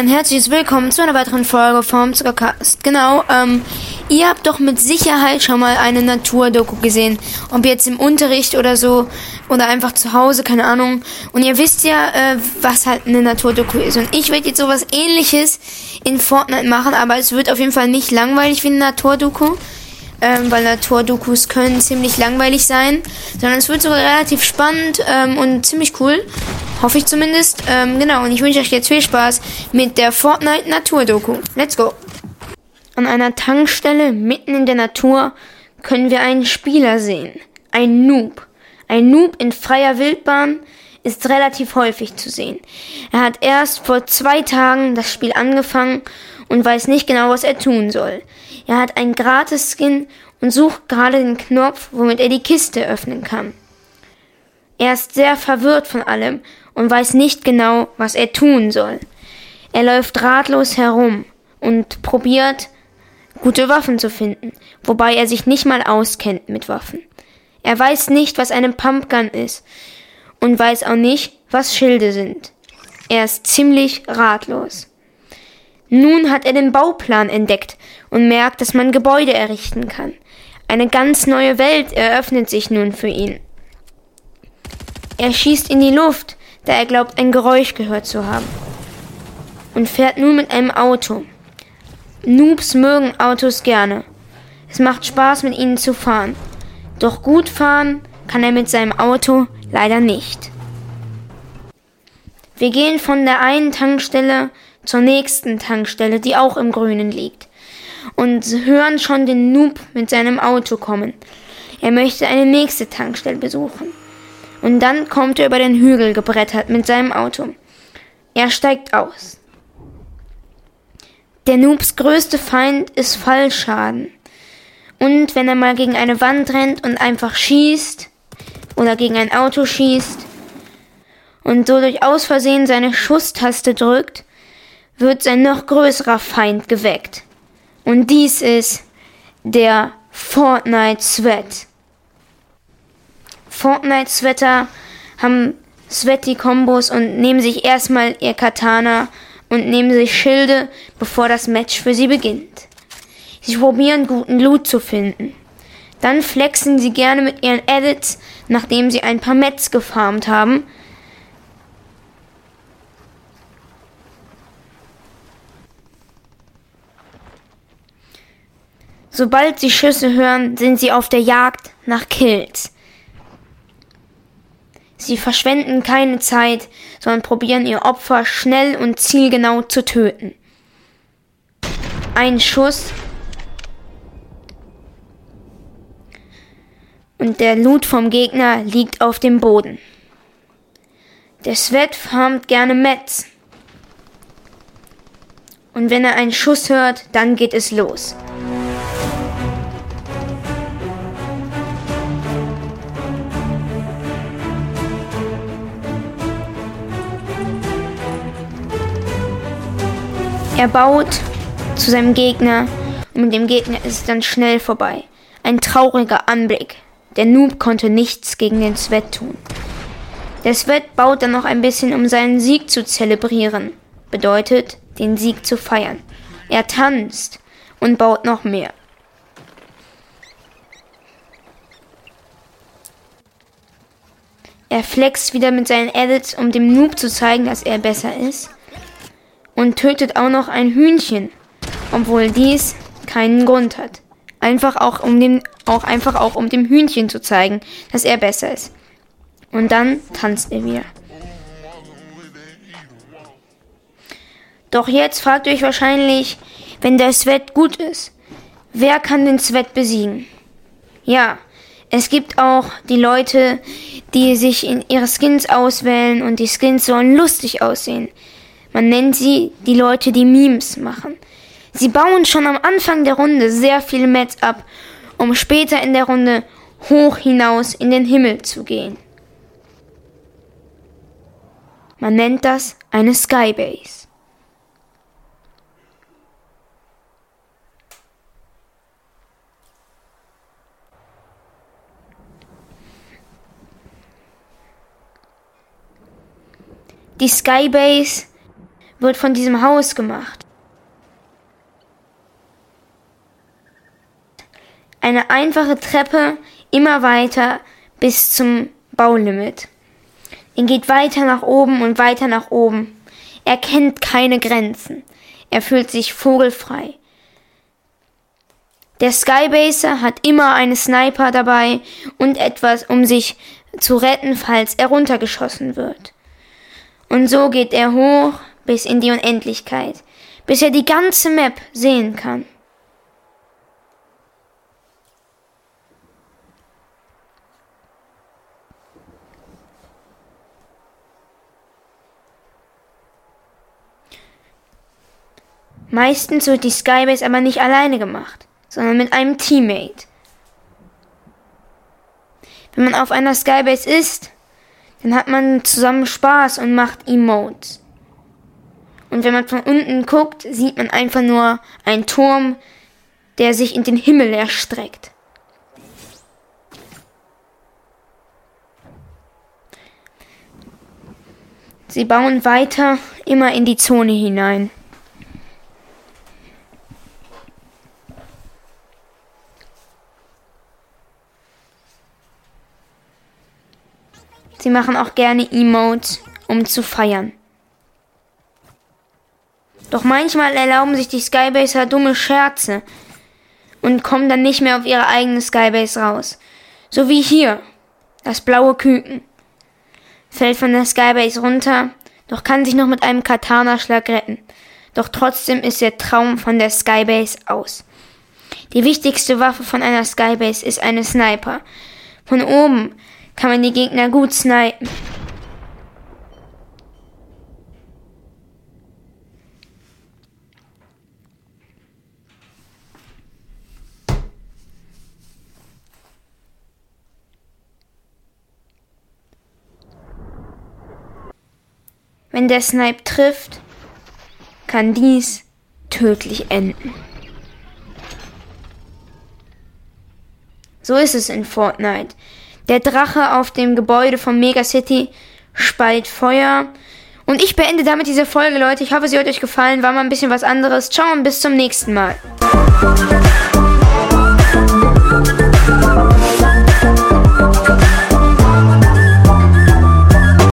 ein herzliches Willkommen zu einer weiteren Folge vom Zuckercast. Genau, ihr habt doch mit Sicherheit schon mal eine Naturdoku gesehen. Ob jetzt im Unterricht oder so, oder einfach zu Hause, keine Ahnung. Und ihr wisst ja, was halt eine Naturdoku ist. Und ich werde jetzt sowas Ähnliches in Fortnite machen, aber es wird auf jeden Fall nicht langweilig wie eine Naturdoku. Weil Naturdokus können ziemlich langweilig sein, sondern es wird sogar relativ spannend und ziemlich cool. Hoffe ich zumindest. Genau, und ich wünsche euch jetzt viel Spaß mit der Fortnite Naturdoku. Let's go! An einer Tankstelle mitten in der Natur können wir einen Spieler sehen. Ein Noob. Ein Noob in freier Wildbahn ist relativ häufig zu sehen. Er hat erst vor 2 Tagen das Spiel angefangen und weiß nicht genau, was er tun soll. Er hat einen Gratis-Skin und sucht gerade den Knopf, womit er die Kiste öffnen kann. Er ist sehr verwirrt von allem und weiß nicht genau, was er tun soll. Er läuft ratlos herum und probiert, gute Waffen zu finden, wobei er sich nicht mal auskennt mit Waffen. Er weiß nicht, was eine Pumpgun ist und weiß auch nicht, was Schilde sind. Er ist ziemlich ratlos. Nun hat er den Bauplan entdeckt und merkt, dass man Gebäude errichten kann. Eine ganz neue Welt eröffnet sich nun für ihn. Er schießt in die Luft, da er glaubt, ein Geräusch gehört zu haben. Und fährt nun mit einem Auto. Noobs mögen Autos gerne. Es macht Spaß, mit ihnen zu fahren. Doch gut fahren kann er mit seinem Auto leider nicht. Wir gehen von der einen Tankstelle zur nächsten Tankstelle, die auch im Grünen liegt, und hören schon den Noob mit seinem Auto kommen. Er möchte eine nächste Tankstelle besuchen. Und dann kommt er über den Hügel gebrettert mit seinem Auto. Er steigt aus. Der Noobs größte Feind ist Fallschaden. Und wenn er mal gegen eine Wand rennt und einfach schießt oder gegen ein Auto schießt und so durch aus Versehen seine Schusstaste drückt, wird sein noch größerer Feind geweckt. Und dies ist der Fortnite-Sweat. Fortnite-Sweater haben Sweaty-Kombos und nehmen sich erstmal ihr Katana und nehmen sich Schilde, bevor das Match für sie beginnt. Sie probieren, guten Loot zu finden. Dann flexen sie gerne mit ihren Edits, nachdem sie ein paar Mets gefarmt haben. Sobald sie Schüsse hören, sind sie auf der Jagd nach Kills. Sie verschwenden keine Zeit, sondern probieren ihr Opfer schnell und zielgenau zu töten. Ein Schuss und der Loot vom Gegner liegt auf dem Boden. Der Sweat farmt gerne Mets. Und wenn er einen Schuss hört, dann geht es los. Er baut zu seinem Gegner und mit dem Gegner ist es dann schnell vorbei. Ein trauriger Anblick. Der Noob konnte nichts gegen den Sweat tun. Der Sweat baut dann noch ein bisschen, um seinen Sieg zu zelebrieren. Bedeutet, den Sieg zu feiern. Er tanzt und baut noch mehr. Er flext wieder mit seinen Edits, um dem Noob zu zeigen, dass er besser ist. Und tötet auch noch ein Hühnchen, obwohl dies keinen Grund hat. Einfach auch um dem Hühnchen zu zeigen, dass er besser ist. Und dann tanzt er wieder. Doch jetzt fragt ihr euch wahrscheinlich, wenn der Sweat gut ist, wer kann den Sweat besiegen? Ja, es gibt auch die Leute, die sich in ihre Skins auswählen und die Skins sollen lustig aussehen. Man nennt sie die Leute, die Memes machen. Sie bauen schon am Anfang der Runde sehr viele Mets ab, um später in der Runde hoch hinaus in den Himmel zu gehen. Man nennt das eine Skybase. Die Skybase wird von diesem Haus gemacht. Eine einfache Treppe immer weiter bis zum Baulimit. Er geht weiter nach oben und weiter nach oben. Er kennt keine Grenzen. Er fühlt sich vogelfrei. Der Skybaser hat immer einen Sniper dabei und etwas, um sich zu retten, falls er runtergeschossen wird. Und so geht er hoch bis in die Unendlichkeit, bis er die ganze Map sehen kann. Meistens wird die Skybase aber nicht alleine gemacht, sondern mit einem Teammate. Wenn man auf einer Skybase ist, dann hat man zusammen Spaß und macht Emotes. Und wenn man von unten guckt, sieht man einfach nur einen Turm, der sich in den Himmel erstreckt. Sie bauen weiter immer in die Zone hinein. Sie machen auch gerne Emotes, um zu feiern. Doch manchmal erlauben sich die Skybaser dumme Scherze und kommen dann nicht mehr auf ihre eigene Skybase raus. So wie hier, das blaue Küken. Fällt von der Skybase runter, doch kann sich noch mit einem Katana-Schlag retten. Doch trotzdem ist der Traum von der Skybase aus. Die wichtigste Waffe von einer Skybase ist eine Sniper. Von oben kann man die Gegner gut snipen. Wenn der Snipe trifft, kann dies tödlich enden. So ist es in Fortnite. Der Drache auf dem Gebäude von Megacity speit Feuer. Und ich beende damit diese Folge, Leute. Ich hoffe, sie hat euch gefallen. War mal ein bisschen was anderes. Ciao und bis zum nächsten Mal.